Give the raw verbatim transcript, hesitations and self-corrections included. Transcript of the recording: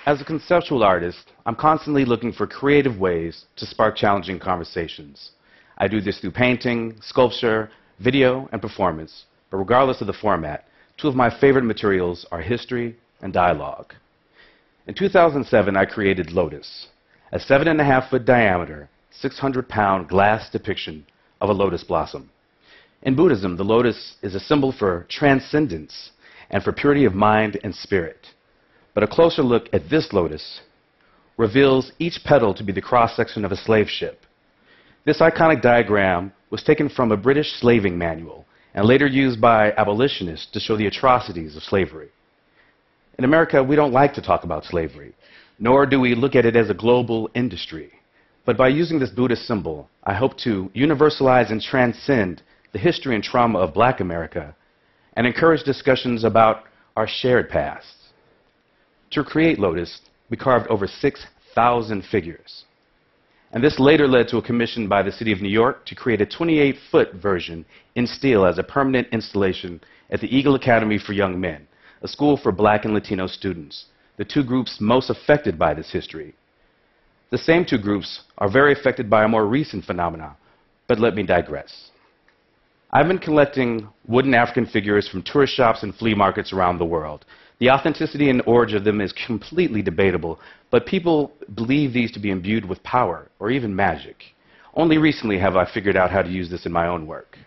As a conceptual artist, I'm constantly looking for creative ways to spark challenging conversations. I do this through painting, sculpture, video, and performance, but regardless of the format, two of my favorite materials are history and dialogue. In two thousand seven, I created Lotus, a seven and a half foot diameter, six hundred pound glass depiction of a lotus blossom. In Buddhism, the lotus is a symbol for transcendence and for purity of mind and spirit. But a closer look at this lotus reveals each petal to be the cross-section of a slave ship. This iconic diagram was taken from a British slaving manual and later used by abolitionists to show the atrocities of slavery. In America, we don't like to talk about slavery, nor do we look at it as a global industry. But by using this Buddhist symbol, I hope to universalize and transcend the history and trauma of Black America and encourage discussions about our shared past. To create Lotus, we carved over six thousand figures. And this later led to a commission by the City of New York to create a twenty-eight foot version in steel as a permanent installation at the Eagle Academy for Young Men, a school for Black and Latino students, the two groups most affected by this history. The same two groups are very affected by a more recent phenomenon, but let me digress. I've been collecting wooden African figures from tourist shops and flea markets around the world. The authenticity and origin of them is completely debatable, but people believe these to be imbued with power or even magic. Only recently have I figured out how to use this in my own work.